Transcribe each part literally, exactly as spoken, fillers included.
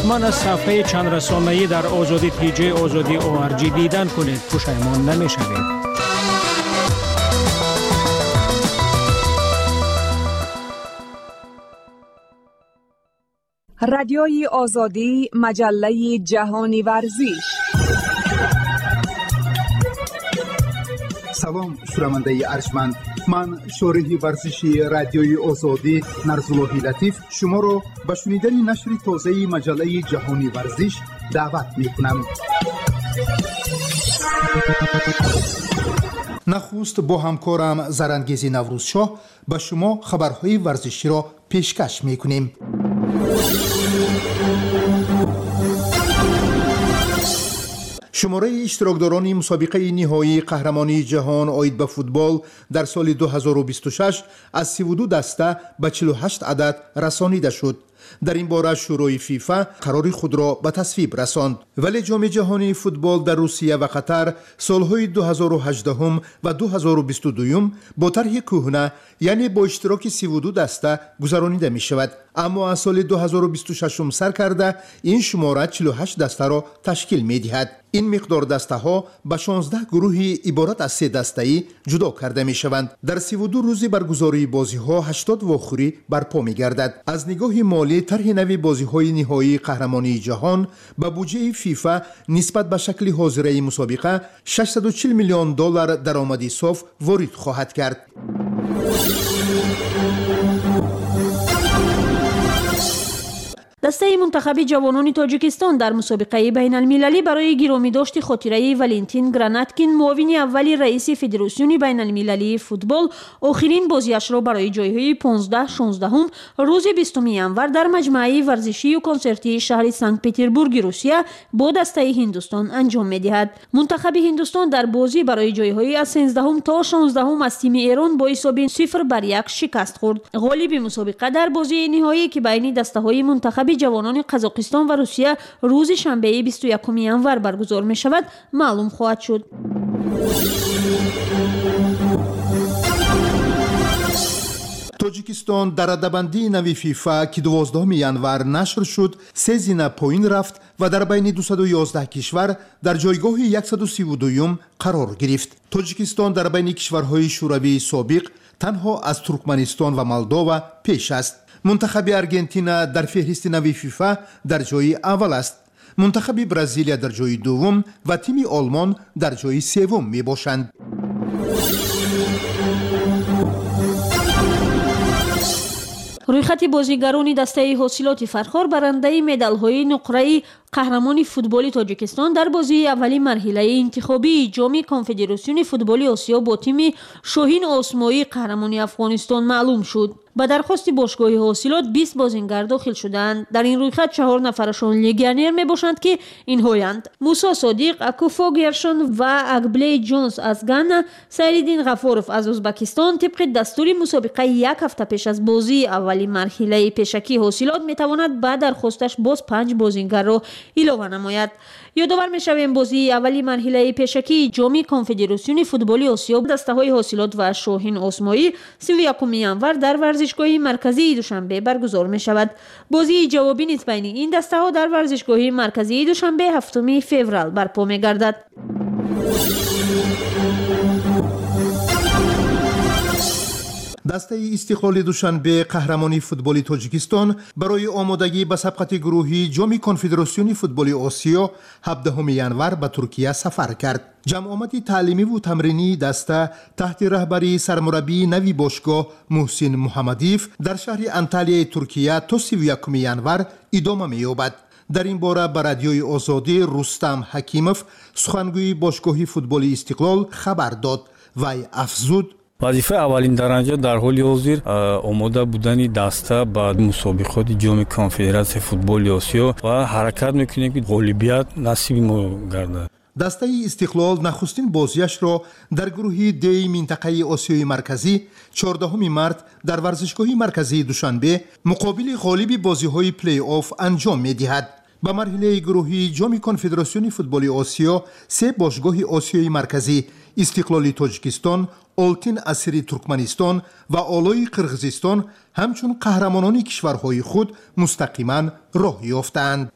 حتما از صفحه چند رسانه‌ای در آزادی تی جی آزادی او آر جی دیدن کنید. پشیمان نمی‌شوید. رادیوی آزادی، مجله جهانی ورزش. سلام شنونده ارجمند، من شارح ورزشی رادیوی آزادی نرزاللهی لطیف شما را به شنیدن نشر تازه مجله جهانی ورزش دعوت می‌کنم. نخست با همکارم زرنگیزی نوروزشاه به شما خبرهای ورزشی را پیشکش می‌کنیم. شماره اشتراکداران مسابقه نهایی قهرمانی جهان عاید به فوتبال در سال دو هزار و بیست و شش از سی و دو دسته به چهل و هشت عدد رسانیده شد. در این باره شورای فیفا قرار خود را به تصویب رساند، ولی جام جهانی فوتبال در روسیه و قطر سالهای دو هزار و هجده و دو هزار و بیست و دو با طرح کهنه یعنی با اشتراک سی و دو دسته گذرانیده می شود. اما از سال دو هزار و بیست و شش سر کرده این شماره چهل و هشت دسته را تشکیل می دهد. این مقدار دسته ها به شانزده گروه عبارت از سه دسته‌ای جدا کرده می شوند. در سی و دو روز برگزاری بازی ها هشتاد واخوری برپا می گردد. از نگاه مالی طرح نوی بازی های نهایی قهرمانی جهان به بودجه فیفا نسبت به شکل حاضره مسابقه ششصد و چهل میلیون دلار درآمدی صاف وارد خواهد کرد. دسته منتخب جوانان تاجیکستان در مسابقه بین المللی برای گرامی داشت خاطره ولنتین گراناتکین معاون اول رئیس فدراسیون بین المللی فوتبال آخرین بازیش را برای جایهای پانزده شانزده روز بیستم ژانویه در مجمع ورزشی و کنسرتی شهر سنت پترزبورگ روسیه با دسته هندوستان انجام می‌دهد. منتخب هندوستان در بازی برای جایهای از سیزده تا شانزده از تیم ایران با حساب صفر بر یک شکست خورد. غالب مسابقه در بازی نهایی که بین دسته‌های منتخب جوانان قزاقستان و روسیه روز شنبه بیست و یکم ژانویه برگزار می شود معلوم خواهد شد. تاجیکستان در رده‌بندی نوی فیفا که دوازدهم ژانویه نشر شد سه زینه پایین رفت و در بین دویست و یازده کشور در جایگاه صد و سی و دو قرار گرفت. تاجیکستان در بین کشورهای شوروی سابق تنها از ترکمنستان و مولداوا پیش است. منتخب ارژانتین در فهرست نوی فیفا در جای اول است. منتخب برزیل در جای دوم و تیم آلمان در جای سوم می باشند. رویخط بازیگران دسته حاصلات فرخار برنده مدال‌های نقره قهرمان فوتبال تاجیکستان در بازی اولی مرحله انتخابی جام کنفدراسیون فوتبال آسیا با تیم شاهین آسمایی قهرمانی افغانستان معلوم شد. با درخواست باشگاه حاصلات بیست بازیگر داخل شدند. در این رویخط چهار نفرشان لیگیونر می باشند که اینهایند: موسی صادق، اکوفو گرشن و اگبلی جونز از گانا، سیدین غفورف از ازبکستان. طبق دستور مسابقه یک هفته پیش از بازی اولی مرحله پیشکی حاصلات می تواند بعد درخواستش باز پنج بازیگر را علاوه نماید. یادآور می‌شویم بازی اولی مرحله پیشکی جام کنفدراسیون فوتبال آسیا دسته‌های حاصلات و شاهین آسمایی سی و یکم ژانویه در ورزشگاه مرکزی دوشنبه برگزار می‌شود. بازی جوابی نیز بین این دسته‌ها در ورزشگاه مرکزی دوشنبه هفتم فوریه برپا می‌گردد. دسته استقلال دوشنبه قهرمانی فوتبال تاجیکستان برای آمادگی به سبقت گروهی جام کنفدراسیون فوتبال آسیا هفدهم ژانویه به ترکیه سفر کرد. جمع آمد تعلیمی و تمرینی دسته تحت رهبری سرمربی نوی باشگاه محسن محمدیف در شهر انطالیای ترکیه تا سی و یکم ژانویه ادامه می‌یابد. در این باره به رادیوی آزادی رستم حکیموف سخنگوی باشگاه فوتبال استقلال خبر داد. وی افزود: وظیفه اولین درجه در حال حاضر آماده بودن دسته با مسابقات جام کنفدراسیون فوتبال آسیا و حرکت میکنیم که غالبیت نصیب ما گردد. دسته استقلال نخستین بازیش را در گروه دی منطقه آسیای مرکزی چهاردهم مارس در ورزشگاه مرکزی دوشنبه مقابل غالب بازی‌های پلی آف انجام می‌دهد. به مرحله گروهی جام کنفدراسیون فوتبال آسیا سه باشگاه آسیای مرکزی استقلالی تاجیکستان، آلتین اسیری ترکمنستان و آلای قرغیزستان همچون قهرمانان کشورهای خود مستقیما راه یافتند.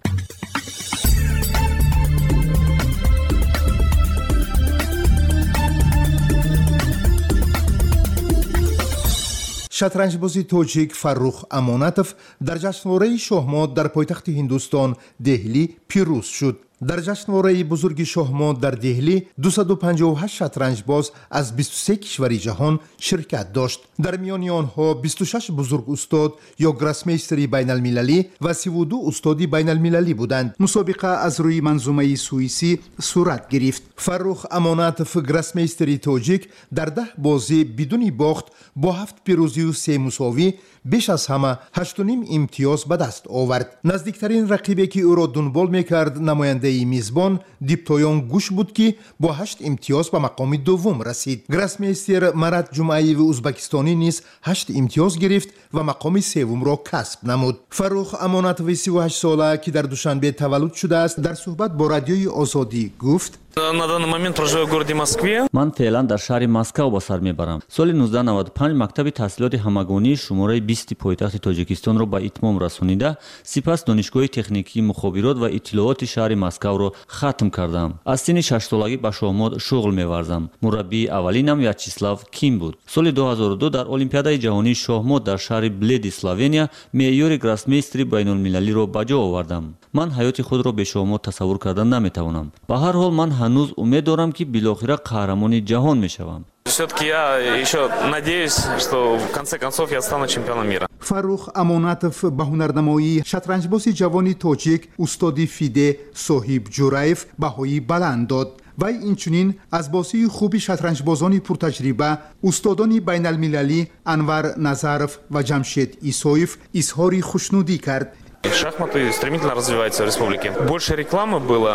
شطرنجبازی تاجیک فرخ امانتوف در جشنواره شاهماد در پایتخت هندوستان دهلی پیروز شد. در جشنواره بزرگ شاهماد در دهلی دویست و پنجاه و هشت شطرنجباز از بیست و سه کشور جهان شرکت داشت. در میان آنها بیست و شش بزرگ استاد یا گراسمیستری بین المللی و سی و دو استادی بین المللی بودند. مسابقه از روی منظومه سوئیسی صورت گرفت. فرخ امانتوف گراسمیستری تاجیک در ده بازی بدون باخت با هفت پیروزی و سه مساوی بیش از همه هشت و نیم امتیاز به دست آورد. نزدیکترین رقیبی که او را دنبال میکرد نماینده میزبان دیپتویان گوش بود که با هشت امتیاز به مقام دوم رسید. گراسمیستر مراد جمعی و ازبکستانی نیز هشت امتیاز گرفت و مقام سوم را کسب نمود. فرخ امانتوف سی و هشت ساله که در دوشنبه تولد شده است در صحبت با رادیوی آزادی گفت: На данный момент проживаю в городе Москве. من فعلا در شهر مسکو با سر میبرم. سال نوزده نود و پنج مکتب تحصیلات همگانی شماره بیست پایتخت تاجیکستان را به اتمام رسانیده، سپس دانشگاه تکنیکی مخابرات و اطلاعات شهر مسکو را ختم کردم. از سن شش سالگی به شاهماد شغل می‌ورزم. مربی اولینم ویاچسلاو کیم بود. سال دو هزار و دو در المپیادای جهانی شاهماد در شهر بلد اسلوونیا معیار گراسمیستری بین‌المللی را به جا آوردم. من حیات خود را به شاهماد تصور کردن نمی‌توانم. به هر حال من هنوز امید دارم که بالاخره قهرمان جهان میشوم. Все-таки я еще надеюсь, что в конце концов я стану чемпионом мира. فرخ امانتوف به هنرنمایی شطرنجباز جوان تاجیک استاد فیده صاحب جورایف بهایی بلند داد. و اینچنین از بازی خوبی شطرنجبازان پرتجربه استادان بین المللی انور نظرف و جمشید ایسویف اظهار خوشنودی کرد. Шахматы стремительно развиваются в республике. Больше рекламы было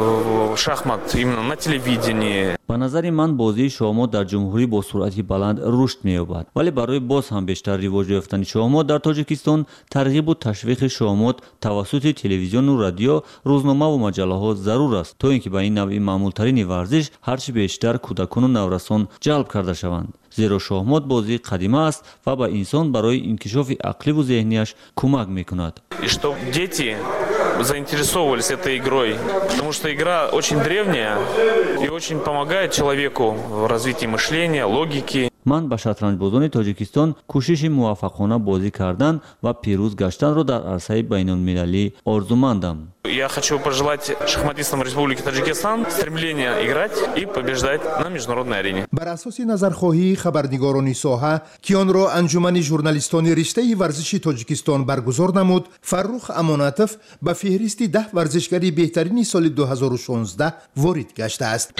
шахмат именно на телевидении. به نظر من بازی شاهماد در جمهوری با سرعت بلند رشد می‌یابد، ولی برای باز هم بیشتر رواج یافتن شاهماد در تاجیکستان ترغیب و تشویق شاهماد توسط تلویزیون و رادیو، روزنامه و مجله‌ها ضرور است تا اینکه به این نوع معمول‌ترین ورزش هرچی بیشتر کودکان و نورسان جلب کرده شوند. زیرا شاهماد بازی قدیمی است و به انسان برای انکشاف عقلی و ذهنیش کمک می‌کند. И что дети заинтересовывались этой игрой, потому что игра очень древняя и очень помогает человеку в развитии мышления, логики. من به شطرنجبازان تاجیکستان کوشش موفقانه بازی کردن و پیروز گشتن را در عرصه بین‌المللی آرزومندم. Я хочу пожелать шахматистам Республики Таджикистан стремления играть и побеждать на международной арене. بر اساس نظرخواهی خبرنگاران ساحه که آن را انجمن ژورنالیستان رشته ورزشی تاجیکستان برگزار نمود، فرخ امانتوف به فهرست ده ورزشکاری بهترین سال دو هزار و شانزده وارد گشته است.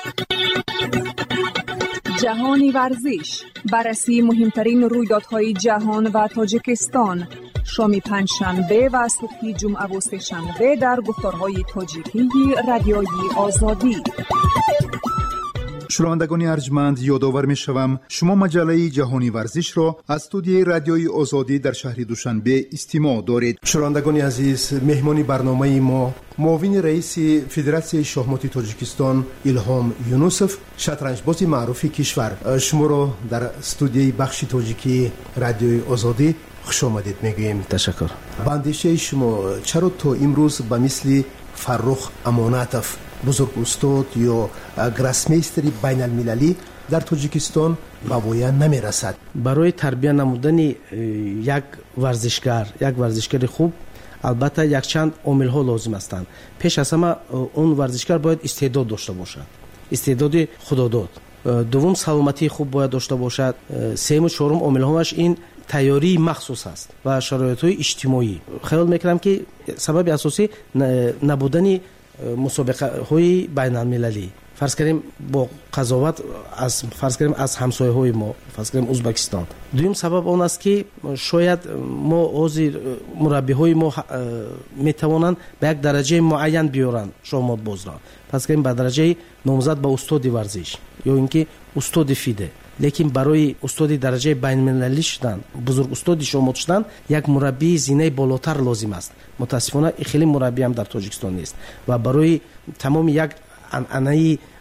جهانی ورزش، بررسی مهمترین رویدادهای جهان و تاجیکستان، شام پنجشنبه و صبح جمعه و سه‌شنبه در گفتارهای تاجیکی رادیوی آزادی. شنوندگان ارجمند، یادآور می‌شوم شما مجله جهانی ورزش را از استودیوی رادیوی آزادی در شهر دوشنبه استماع دارید. شنوندگان عزیز، مهمان برنامه ما معاون رئیس فدراسیون شахмати تاجیکستان الهام یونوسف، شطرنجباز معروف کشور، شما را در استودیوی بخش تاجیکی رادیوی آزادی خوش آمدید میگوییم. تشکر. به اندیشه شما چرا تا امروز به مثل فرخ امانتوف بزرگ استاد یا گراسمیستری بین المللی در تاجیکستان بویا نمی رسد؟ برای تربیت نمودن یک ورزشکار یک ورزشکار خوب البته یک چند عامل ها لازم هستند. پیش از همه اون ورزشکار باید استعداد داشته باشد، استعداد خداداد. دوم سلامتی خوب باید داشته باشد. سوم و چهارم عامل هاش این تیاری مخصوص است و شرایط های اجتماعی. خیال میکنم که سبب اساسی نبودن مسابقه های بین المللی، فرض کنیم با قضاوت از فرض کنیم از همسایه های ما، فرض کنیم ازبکستان. دوم سبب آن است که شاید ما حاضر مربی های ما میتوانند به یک درجه معین بیارند شاهماد باز را، فرض کنیم به درجه نامزد به استاد ورزش یا اینکه استاد فیده. لیکن برای استاد درجه بین المللی شدن، بزرگ استاد شاهماد شدن، یک مربی زینه بالاتر لازم است. متاسفانه خیلی مربی هم در تاجیکستان نیست و برای تمام یک انعنه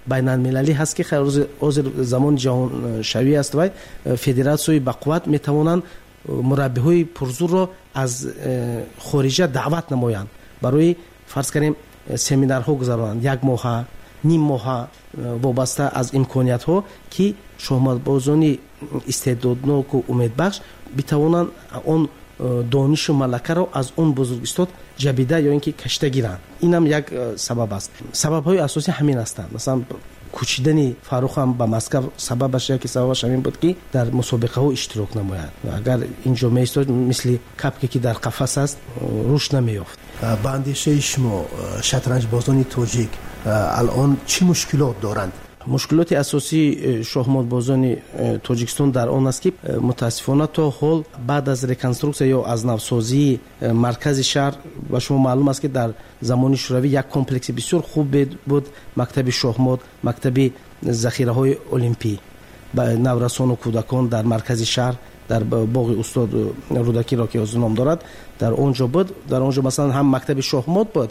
байналмилалӣ ҳаст ки ҳозир замони ҷаҳоншавӣ аст ва федератсияҳои бақувват метавонанд мураббиҳои пурзурро аз хориҷа даъват намоянд, барои фарз кардем семинарҳо гузаронанд, як моҳа ним моҳа вобаста аз имкониятҳо ки шоҳматбозони истеъдодноку умедбахш битавонанд он донишу малакаро аз он бузургистод ҷабида ё ин ки кашида гиранд. Инам як сабаб аст. Сабабҳои асосӣ ҳамин ҳастанд. Масалан кӯчидани Фаррухам ба Москав сабабаш яки сабабаш ҳамин буд ки дар мусобиқаҳо иштирок намояд. Агар инҷо меистод мисли капке ки дар қафас аст рушд намеёфт. ба андешаи шумо шатранҷбозони тоҷик алон чӣ мушкилот доранд? мушкилоти асосии шоҳмотбозони тоҷикистон дар он аст ки мутаассифона то ҳол баъд аз реконструксия ё аз навсозии маркази шаҳр ба шумо маълум аст ки дар замони шӯравӣ як комплекси бисёр хуб буд, мактаби шоҳмот, мактаби захираҳои олимпӣ ба наврасону кӯдакон дар маркази шаҳр дар боғи устод рӯдакиро ки ҳозир ном дорад дар онҷо буд. Дар онҷо масалан ҳам мактаби шоҳмот буд,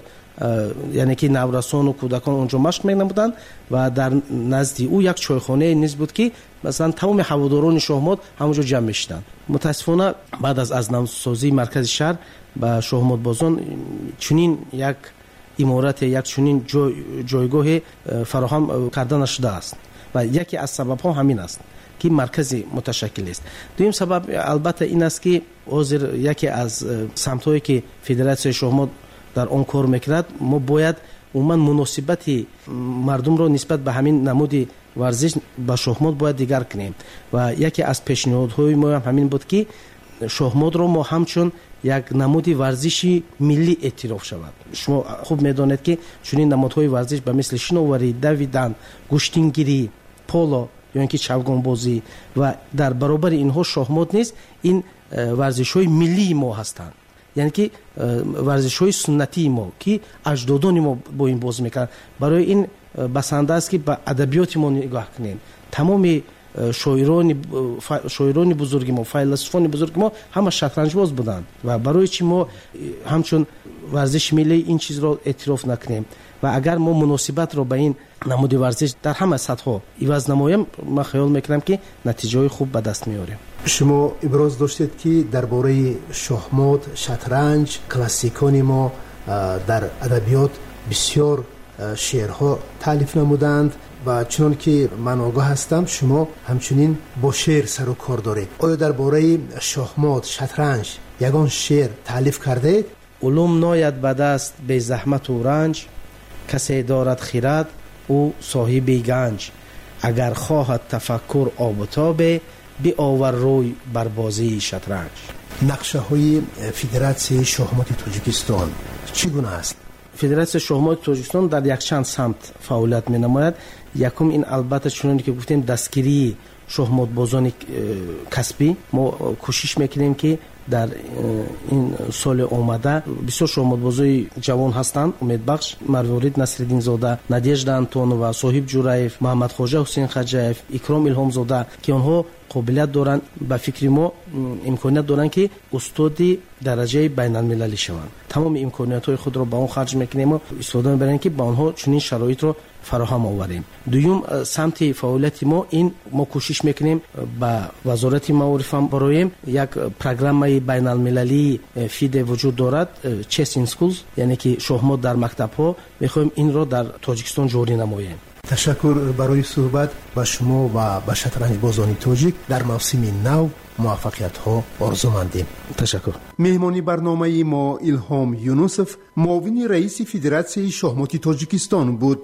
яъне ки наврасону кӯдакон онҷо машқ менамуданд ва дар назди ӯ як чойхонае низ буд ки масалан тамоми ҳаводорони шоҳмот ҳамонҷо ҷамъ мешиданд. мутаассифона баъд аз аз навсозии маркази шаҳр ба шоҳмотбозон чунин як иморате як чунин ҷойгоҳе фароҳам карда нашудааст ва яке аз сабабҳо ҳамин аст ки маркази муташаккил аст. дуюм сабаб албатта ин аст ки ҳозир яке аз самтҳое ки федератсияи шоҳмот дар он кор мекунад, мо бояд умуман муносибати мардумро нисбат ба ҳамин намуди варзиш ба шоҳмот бояд дигар кунем ва яке аз пешниҳодҳои мо ҳам ҳамин буд ки шоҳмотро мо ҳамчун як намуди варзиши миллӣ эътироф шавад. шумо хуб медонед ки чунин намудҳои варзиш ба мисли шиноварӣ, давидан, гӯштингирӣ, поло ё ин ки чавгонбозӣ ва дар баробари инҳо шоҳмот низ ин варзишҳои миллии мо ҳастанд, яъне ки варзишҳои суннатии мо ки аҷдодони мо бо ин бозӣ мекарданд. барои ин басанда аст ки ба адабиёти мо нигоҳ кунем. тамоми шоирони шоирони бузурги мо, файласуфони бузурги мо ҳама шатранҷбоз буданд ва барои чӣ мо ҳамчун варзиши миллӣ ин чизро эътироф накунем ва агар мо муносибатро ба ин намуди варзиш дар ҳама сатҳҳо иваз намоем, ман хаёл мекунам ки натиҷаҳои хуб ба даст меорем. шумо иброз доштед ки дар бораи шоҳмот, шатранҷ, классикони мо дар адабиёт бисёр шеърҳо таълиф намуданд ва чунон ки ман огоҳ ҳастам шумо ҳамчунин бо шеър сару кор доред. оё дар бораи шоҳмот, шатранҷ ягон шеър таълиф кардаед? улум нояд ба даст безаҳмату ранҷ, касе дорад хирад ӯ соҳиби ганҷ, агар хоҳад тафаккур обутобе биовар рӯй бар бозии шатранҷ. нақшаҳои федератсияи шоҳмоти тоҷикистон чӣ гуна аст? федератсияи шоҳмоти тоҷикистон дар якчанд самт фаъолият менамояд. якум ин албатта чуноне ки гуфтем дастгирии шоҳмотбозони касбӣ. мо кӯшиш мекунем ки дар ин соли омада бисёр шоҳмотбозои ҷавон ҳастанд, умедбахш, марворид насриддинзода, надежда антонова, соҳиб ҷураев, муҳаммадхоҷа ҳусейн хаҷаев, икром илҳомзода ки онҳо қобилият доранд, ба фикри мо имконият доранд ки устоди дараҷаи байналмилалӣ шаванд. тамоми имкониятҳои худро ба он харҷ мекунем ва истифода мебарем ки ба онҳо чунин шароитро фароҳам оварем. дуюм самти фаъолияти мо ин мо кӯшиш мекунем ба вазорати маорифам бароем як программаи байналмилалии фиде вуҷуд дорад, chess in schools, яъне ки шоҳмот дар мактабҳо, мехоҳем инро дар Тоҷикистон ҷорӣ намоем. ташаккур барои суҳбат ба шумо ва ба шатранҷбозони тоҷик. дар мавсими нав муваффақиятҳо орзу мандем. ташаккур. меҳмони барномаи мо Илҳом Юнусов, муовини раиси Федератсияи шоҳмоти Тоҷикистон буд.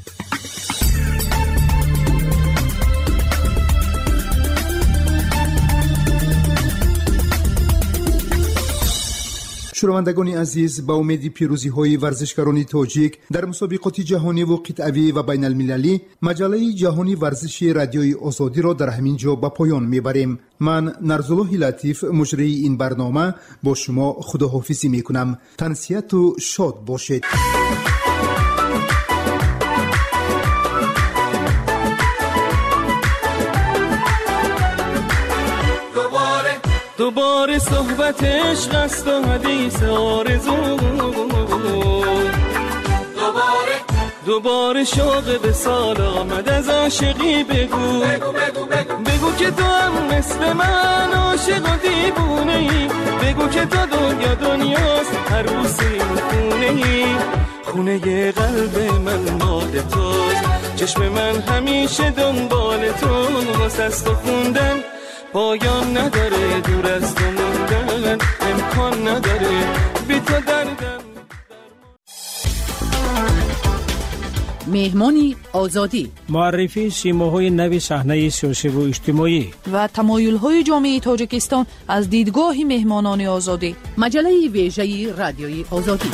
шунавандагони азиз, ба умеди пирӯзиҳои варзишгарони тоҷик дар мусобиқоти ҷаҳониву қитъавӣ ва байналмилалӣ, маҷаллаи ҷаҳони варзиши радиои озодиро дар ҳамин ҷо ба поён мебарем. ман Нарзуллоҳи Латиф, муҷрии ин барнома, бо шумо худоҳофизӣ мекунам. тансияту шод бошед. دوباره صحبت عشق است و حدیث آرزو، دوباره دوباره شوق به سال آمد از عاشقی بگو بگو بگو بگو بگو که تو هم مثل من عاشق و دیوونه ای بگو که تو دنیا دنیاست هر روز این خونه ای خونه قلب من مال توست چشم من همیشه دنبال تو واسه است و خوندن پایان نداره دور از تو موندن امکان نداره بی تو دردم مهمانی آزادی معرفی سیماهای نوی صحنه سیاسی و اجتماعی و تمایل‌های جامعه تاجیکستان از دیدگاه مهمانان آزادی مجله ویژه رادیوی آزادی.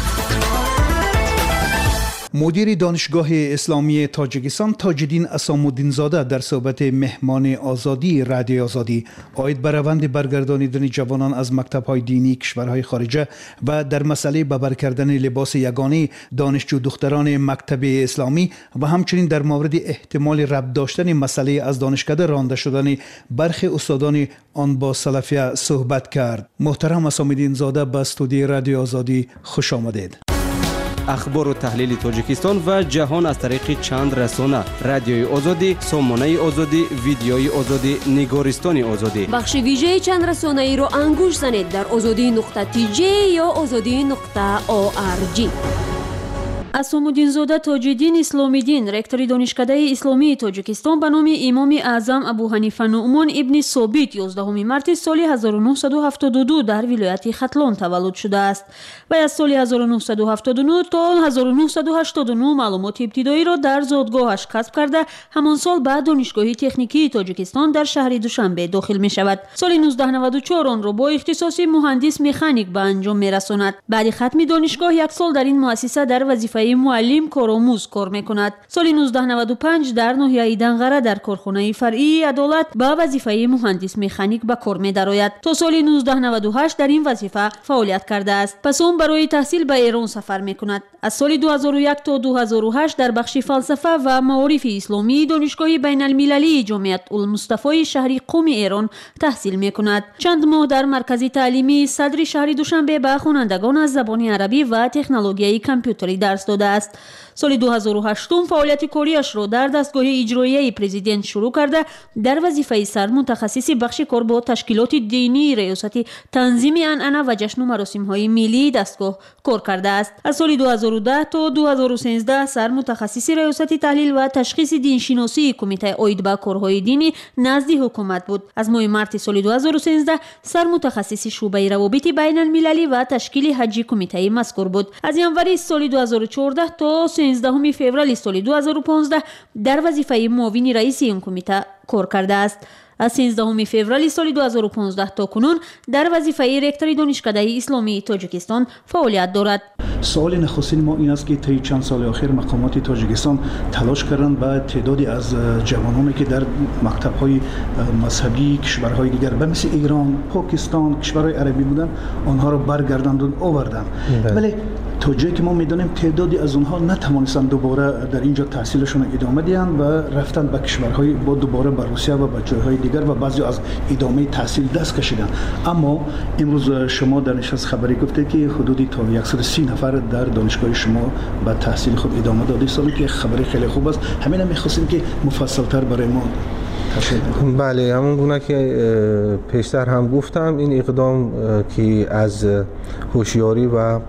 مدیر دانشگاه اسلامی تاجیکستان تاج‌الدین اسام‌الدین زاده در صحبت مهمان آزادی رادیو آزادی عاید بر روند برگردانیدن جوانان از مکتب‌های دینی کشورهای خارجه و در مسئله ببر کردن لباس یگانه دانشجو دختران مکتب اسلامی و همچنین در مورد احتمال ربط داشتن مسئله از دانشکده رانده شدن برخی استادان آن با سلفیه صحبت کرد. محترم اسام‌الدین زاده به استودیو رادیو آزادی خوش آمدید. اخبار و تحلیل تاجیکستان و جهان از طریق چند رسانه: رادیوی آزادی، سامانه آزادی، ویدیوی آزادی، نگارستان آزادی. بخش ویژه چند رسانه ای را انگوش زنید در آزادی نقطه تی جی یا آزادی نقطه او آر جی. اسام‌الدین زاده تاج‌الدین اسلامی‌دین رکتور دانشکده اسلامی تاجیکستان به نام امام اعظم ابوحنیفه نعمان ابن ثابت یازدهم مارس سال هزار و نهصد و هفتاد و دو در ولایت ختلان تولد شده است و از سال هزار و نهصد و هفتاد و نه تا هزار و نهصد و هشتاد و نه معلومات ابتدایی را در زادگاهش کسب کرده همان سال بعد دانشگاه تکنیکی تاجیکستان در شهر دوشنبه داخل می شود. سال نوزده نود و چهار آن را با اختصاص مهندس مکانیک به انجام می رساند. بعد ختم دانشگاه یک سال در این مؤسسه در وظیفه معلم کارآموز کار میکند. سال نوزده نود و پنج در ناحیه دنغره در کارخانه فرعی عدالت به وظیفه مهندس مکانیک به کار می‌دراید. تا سال نوزده نود و هشت در این وظیفه فعالیت کرده است. پس اون برای تحصیل به ایران سفر میکند. از سال دو هزار و یک تا دو هزار و هشت در بخش فلسفه و معارف اسلامی دانشگاه بین المللی جامعه المصطفی شهری قم ایران تحصیل میکند. چند ماه در مرکز تعلیمی صدر شهر دوشنبه به خوانندگان از زبان عربی و تکنولوژی کامپیوتری درس داده است. سال دو هزار و هشت فعالیت کاریش را در دستگاه اجرایی پرزیدنت شروع کرده در وظیفه سر متخصص بخش کار با تشکیلات دینی ریاست تنظیم عنعنه و جشن و مراسم های ملی دستگاه کار کرده است. از سال دو هزار و ده تا دو هزار و سیزده سر متخصص ریاست تحلیل و تشخیص دینشناسی کمیته عاید به کارهای دینی نزد حکومت بود. از ماه مارس سال دو هزار و سیزده سر متخصص شعبه روابط بین المللی و تشکیل حجی کمیته مذکور بود. از ینوری سال دو هزار و چهارده تا سیزدهم فوریه سال دو هزار و پانزده در وظیفه معاون رئیس این کمیته کار کرده است. از سیزدهم فوریه سال دو هزار و پانزده تا کنون در وظیفه رکتور دانشکده اسلامی تاجیکستان فعالیت دارد. سوال نخستین ما این است که طی چند سال اخیر مقامات تاجیکستان تلاش کردند به تعدادی از جوانانی که در مکتب‌های مذهبی کشورهای دیگر به مثل ایران، پاکستان، کشورهای عربی بودن آنها را برگرداندند و آوردند. ولی تا جایی که ما می‌دانیم تعدادی از آنها نتوانستند دوباره در اینجا تحصیلشون ادامه دهند و رفتند به کشورهای با دوباره به روسیه و به جایهای دیگر و بعضی از ادامه تحصیل دست کشیدند. اما امروز شما در نشست خبری گفته که حدودی تا صد و سی نفر در دانشگاه شما به تحصیل خود ادامه داده سالی که خبری خیلی خوب است. همین هم می‌خواستیم که مفصل‌تر برای ما تشریح کنید. بله، همون گونه که پیشتر هم گفتم این اقدام که از هوشیاری و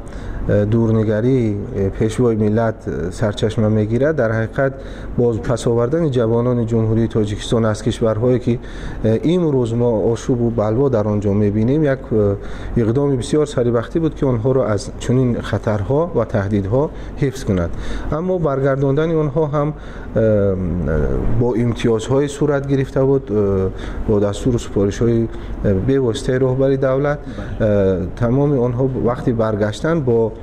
دورنگری پیشوای ملت سرچشمه میگیرد در حقیقت باز پس آوردن جوانان جمهوری تاجیکستان از کشورهایی که این روز ما آشوب و بلوا در آنجا میبینیم یک اقدام بسیار سریبختی بود که آنها را از چنین خطرها و تهدیدها حفظ کند. اما برگرداندن آنها هم با امتیازهای صورت گرفته بود، با دستور و سپارش‌های به واسطه رهبری دولت. تمام آنها وقتی برگشتن با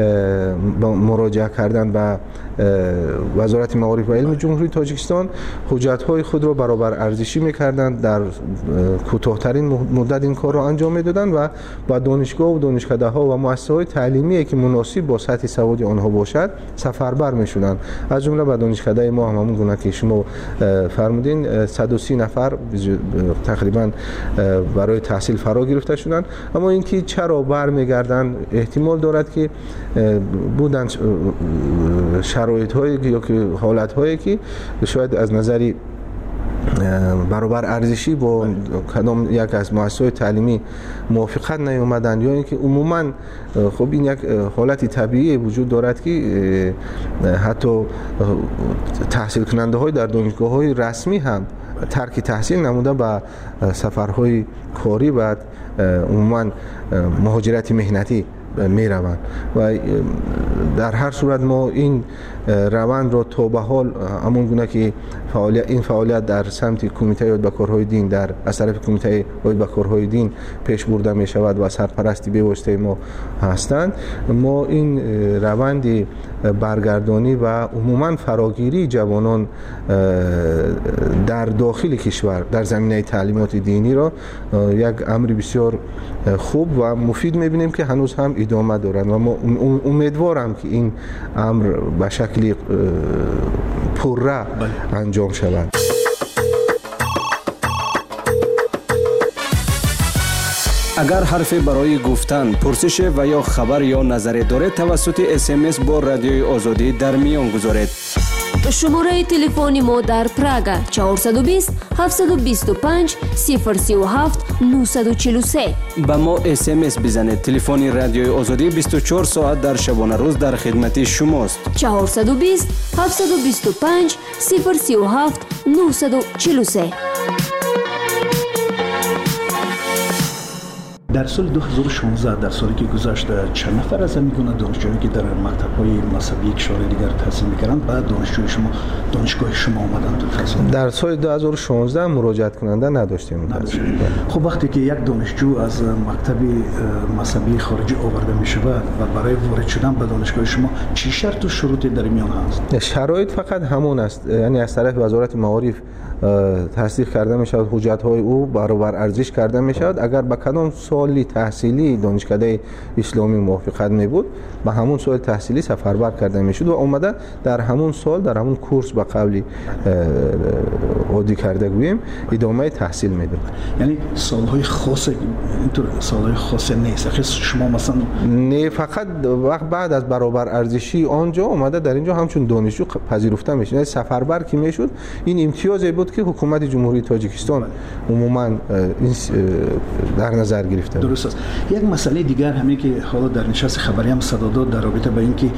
مراجعه کردن به وزارت معارف و علم جمهوری تاجیکستان حجت‌های خود را برابر ارزشی می‌کردند، در کوتاه‌ترین مدت این کار را انجام می‌دادند و با دانشگاه و دانشکده‌ها و مؤسسه‌های تعلیمی که مناسب با سطح سوادی آنها باشد سفربر می‌شدند. از جمله به دانشکده ما هم همون گونه که شما فرمودین صد و سی نفر تقریبا برای تحصیل فرا گرفته شدند. اما اینکه چرا برمیگردند احتمال دارد که بودن شرایط هایی یا که حالت هایی که شاید از نظری برابر ارزشی با کدام یک از مؤسسات تعلیمی موافقت نیامدن یا اینکه عموما خب این یک حالت طبیعی وجود دارد که حتی تحصیل کننده های در دانشگاه های رسمی هم ترک تحصیل نموده به سفرهای کاری و عموما مهاجرت مهنتی می روند و در هر صورت ما این روند را تا به حال همون گونه که فعالیت این فعالیت در سمت کمیته یاد به کارهای دین در از طرف کمیته یاد به کارهای دین پیش برده می شود و سرپرستی به واسطه ما هستند، ما این روند برگردانی و عموما فراگیری جوانان در داخل کشور در زمینه تعلیمات دینی را یک امر بسیار خوب و مفید می‌بینیم که هنوز هم ادامه دارند و ما امیدوارم که این امر به شکلی پرره انجام شود. اگر حرفی برای گفتن، پرسش و یا خبر یا نظری دارید توسط اس ام اس با رادیوی آزادی در میان گذارید. شماره تلفن ما در پراگ چهارصد و بیست هفتصد و بیست و پنج صفر سه و هفت نهصد و چهل و سه. با ما اس ام اس بزنید. تلفن رادیوی آزادی بیست و چهار ساعت در شبانه روز در خدمت شماست. چهارصد و بیست هفتصد و بیست و پنج صفر سه و هفت نهصد و چهل و سه. در سال دو هزار و شانزده در سالی که گذشت چند نفر از همین گونه دانشجویانی که در مکتب‌های مذهبی کشور دیگر تحصیل می‌کردند بعد دانشجوی شما دانشگاه شما آمدند تو تحصیل؟ در سال دو هزار و شانزده مراجعت کننده نداشتیم. نداشتیم. خب وقتی که یک دانشجو از مکتب مذهبی خارجی آورده میشه و برای وارد شدن به دانشگاه شما چی شرط و شروطی در میان هست؟ شرایط فقط همون است، یعنی از طرف وزارت معارف تصدیق کرده می شود، حجت های او برابر ارزش کرده می شود. اگر به کدام سالی تحصیلی دانشکده اسلامی موافقت می بود به همون سال تحصیلی سفربر کرده می شد و اومده در همون سال در همون کورس به قبلی عادی کرده گوییم ادامه تحصیل می داد. یعنی سالهای خاص اینطور سالهای خاص نیست اخی شما مثلا نه، فقط وقت بعد از برابر ارزشی آنجا اومده در اینجا همچون دانشجو پذیرفته میشه. یعنی سفربر کی میشد این امتیازی بود که حکومت جمهوری تاجیکستان عموما این در نظر گرفته. درست است. یک مسئله دیگر همین که حالا در نشست خبری هم صدا داد در رابطه با اینکه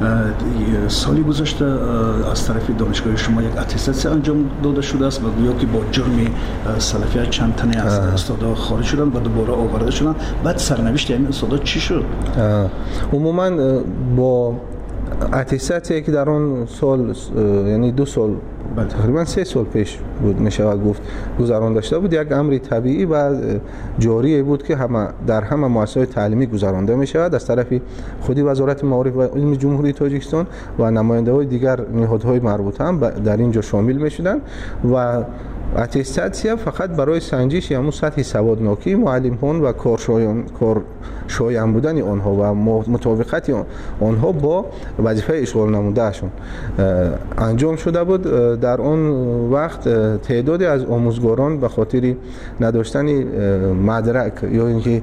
سالی گذشته از طرف دانشگاه شما یک اتستاسی انجام داده شده است و گویا که با جرم سلفیت چند تنه از استادا خارج شدن و دوباره آورده شدن. بعد سرنوشت این استادا چی شد؟ عموما با اتستاتی که در اون سال یعنی دو سال تقریبا سه سال پیش بود میشود گفت گذران داشته بود، یک امر طبیعی و جاری بود که همه در همه مؤسسات تعلیمی گذرانده میشود از طرف خودی وزارت معارف و علم جمهوری تاجیکستان و نماینده‌های دیگر نهادهای مربوطه هم در اینجا شامل میشدند و اتستاسیا فقط برای سنجش همون سطح سوادناکی معلمان و کارشایان کارشایان بودن آنها و مطابقت آنها با وظیفه اشغال نمودهشون انجام شده بود. در آن وقت تعدادی از آموزگاران به خاطر نداشتن مدرک یا اینکه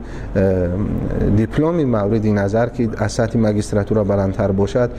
دیپلم مورد نظر که از سطح ماجستراتور بلندتر باشد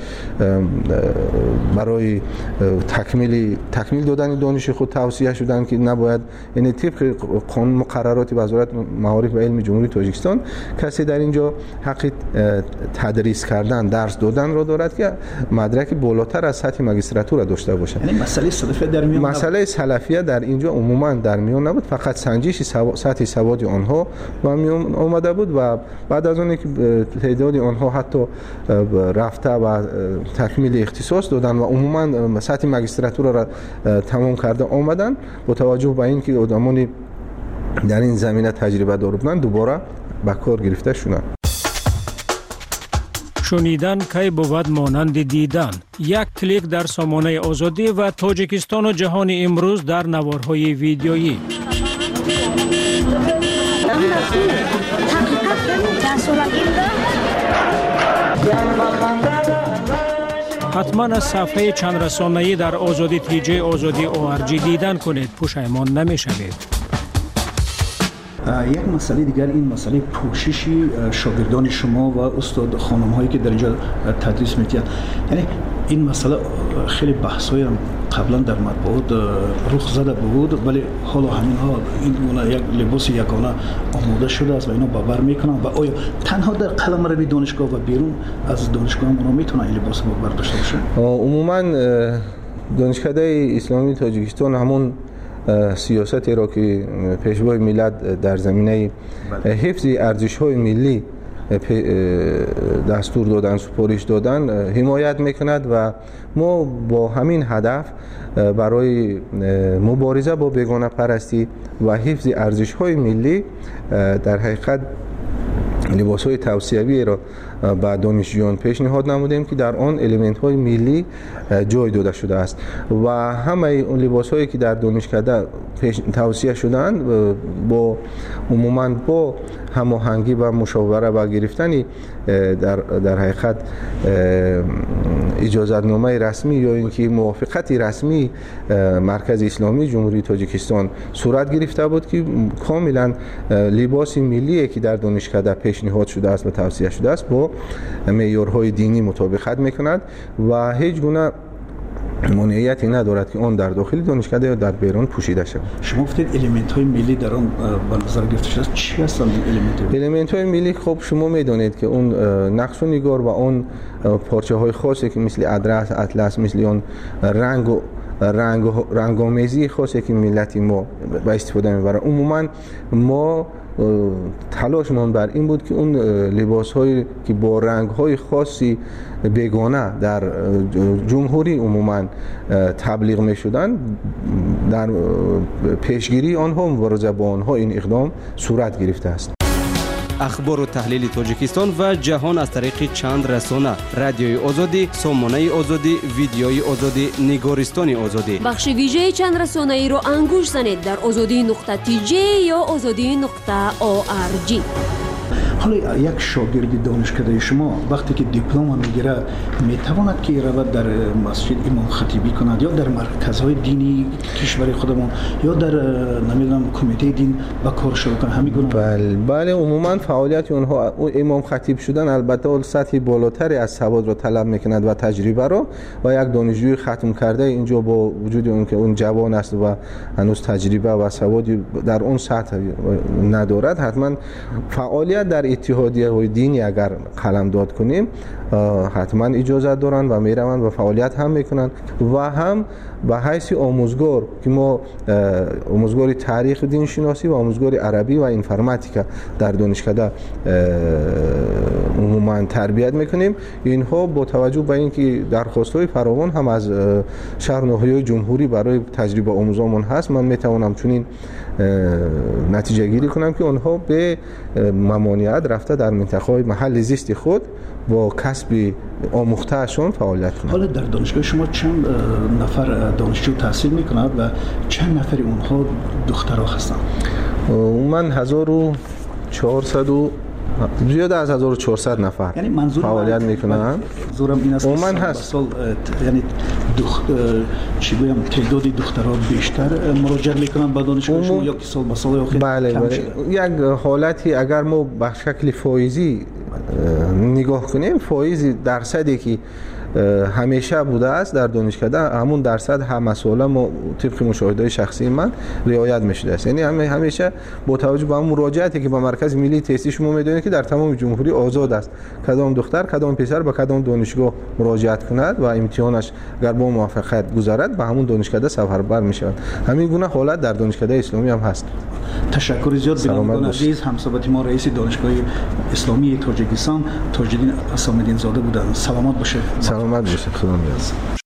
برای تکمیل تکمیل دادن دانش خود توصیه شدند که نباید، یعنی طبق قانون مقررات وزارت معارف و علم جمهوری تاجیکستان کسی در اینجا حق تدریس کردن درس دادن را دارد که مدرک بالاتر از سطح ماجستراتور داشته باشد. یعنی مسئله سلفیت در میان مسئله سلفیت در اینجا عموما در میان نبود، فقط سنجش سطح سواد آنها و میان آمده بود و بعد از اون که تعداد آنها حتی رفته و تکمیل اختصاص دادن و عموما سطح ماجستراتور را تمام کرده آمدن با توجه به اینکه آدمانی در این زمینه تجربه دار بودند دوباره به کار گرفته شدند. شنیدن کی بود مانند دیدن. یک کلیک در سامانه آزادی و تاجیکستان و جهان امروز در نوارهای ویدیویی. حتما از صفحه چند رسانه‌ای در آزادی تی جی آزادی او آر جی دیدن کنید، پشیمان نمی‌شوید. یک مسئله دیگر این مسئله پوشش شاگردان شما و استاد خانم هایی که در اینجا تدریس میکنند. یعنی این مسئله خیلی بحث‌های قبلا در مطبوعات رخ زده بود، ولی حالا همین ها این گونه یک لباس یگانه آماده شده است و اینا باور میکنن و آیا تنها در قلمرو دانشگاه و بیرون از دانشگاه هم اونا میتونن این لباس باور داشته باشن؟ عموما دانشکده اسلامی تاجیکستان همون سیاستی را که پیشوای ملت در زمینه حفظ ارزش‌های ملی دستور دادن، سپارش دادن حمایت میکند و ما با همین هدف برای مبارزه با بیگانه پرستی و حفظ ارزش‌های ملی در حقیقت لباس‌های توصیوی را به دانشجویان پیشنهاد نمودیم که در آن الیمنت‌های ملی جای داده شده است و همه اون لباس‌هایی که در دانشکده توصیه شدند با عموماً با هماهنگی و مشاوره و گرفتن در در حقیقت اجازه‌نامه رسمی یا اینکه موافقت رسمی مرکز اسلامی جمهوری تاجیکستان صورت گرفته بود که کاملا لباس ملی که در دانشکده پیشنهاد شده است و توصیه شده است با معیارهای دینی مطابقت میکند و هیچ گونه مانعیتی ندارد که آن در داخل دانشکده یا در بیرون پوشیده شود. شما گفتید الیمنت های ملی در آن به نظر گرفته شده، چی هستند الیمنت های الیمنت های ملی؟ خب شما میدونید که اون نقش و نگار و اون پارچه های خاصی که مثل ادرس، اطلس، مثل اون رنگ و رنگ رنگامیزی خاصی که ملتی ما به استفاده میبره، عموما ما تلاشمان بر این بود که اون لباس هایی که با رنگ های خاصی بیگانه در جمهوری عموما تبلیغ می شدن در پیشگیری آنها مبارزه با آنها این اقدام صورت گرفته است. اخبار و تحلیل تاجیکستان و جهان از طریق چند رسانه: رادیوی آزادی، سامانه آزادی، ویدیوی آزادی، نگارستان آزادی. بخش ویژه چند رسانه ای رو انگوش زنید در آزادی نقطه تی جی یا آزادی نقطه او آر جی. حالا یک شاگرد دانشکده شما وقتی که دیپلم میگیره میتواند که رود در مسجد امام خطیبی کند یا در مرکزهای دینی کشور خودمون یا در نمیدونم کمیته دین و کار شروع کنه همین گونه؟ بله بله، عموما فعالیت اونها امام خطیب شدن البته اول سطح بالاتری از سواد رو طلب میکند و تجربه رو و یک دانشجوی ختم کرده اینجا با وجود اون که اون جوان است و هنوز تجربه و سوادی در اون سطح ندارد، حتما فعالیت در اتحادیه های دینی اگر قلمداد کنیم حتما اجازه دارن و میروند و فعالیت هم میکنن و هم به حیث آموزگار که ما آموزگار تاریخ دین شناسی و آموزگار عربی و انفرماتیکا در دانشکده عموما تربیت میکنیم، اینها با توجه به اینکه درخواست‌های فراوان هم از شهر نهایی جمهوری برای تجربه آموزامون هست، من میتوانم چنین نتیجه گیری کنم که آنها به ممانعت رفته در منطقه‌های محل زیست خود با کسب آموخته‌شون فعالیت کنند. حالا در دانشگاه شما چند نفر دانشجو تحصیل میکنند و چند نفر اونها دخترها هستند؟ من هزار و چهارصد و زیاد از هزار و چهارصد نفر یعنی منظور فعالیت میکنن. منظورم این است عموما هست سال یعنی دخت چی بگم تعداد دخترها بیشتر مراجعه میکنن به دانشگاه شما یا که سال به سال آخر بله بله. یک حالتی اگر ما به شکل فایزی نگاه کنیم، فایزی درصدی که همیشه بوده است در دانشکده همون درصد هم مسئله ما طبق مشاهده شخصی من رعایت میشده است. یعنی همه همیشه با توجه به همون مراجعتی که با مرکز ملی تستی شما میدونید که در تمام جمهوری آزاد است کدام دختر کدام پسر به کدام دانشگاه مراجعت کند و امتحانش اگر با موفقیت گذرد به همون دانشکده سفربر میشود. همین گونه حالت در دانشکده اسلامی هم هست. تشکر زیاد بینندگان عزیز. همصحبت ما رئیس دانشگاه اسلامی تاجیکستان تاج‌الدین اسام‌الدین زاده بودند. سلامت باشید. سلامت باشید. خدا نگهدار.